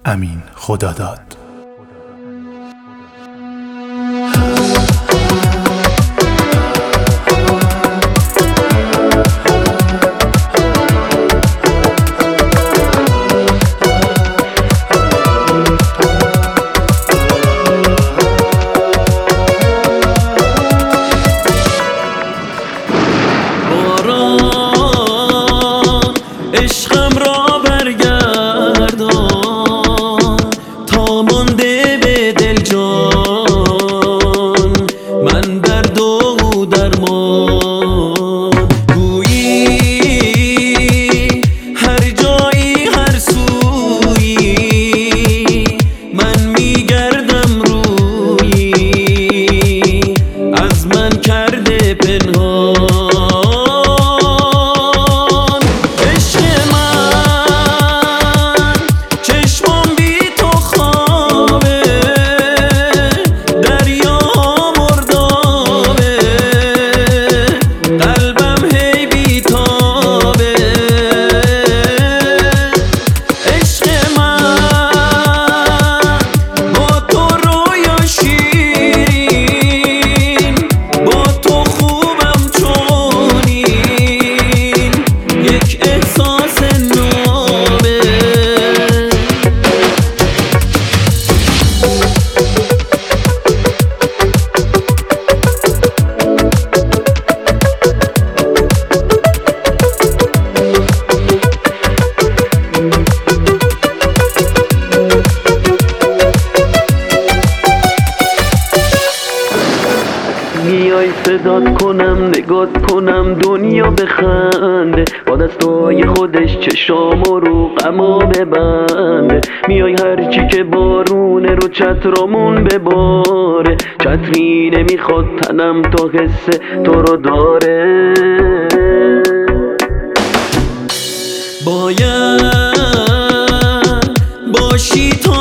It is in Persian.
امین خداداد. عشقم را برگردان تا مانده به دل جان، من درد و درمان. گویی هر جایی هر سویی من میگردم رویی، از من کرده پنهان. میای صدات کنم نگات کنم دنیا بخنده، با دستای خودش چشامو رو غما ببنده. میای هرچی که بارونه رو چترامون بباره، چتری نمیخواد تنم تا حس تو رو داره. باید باشی تو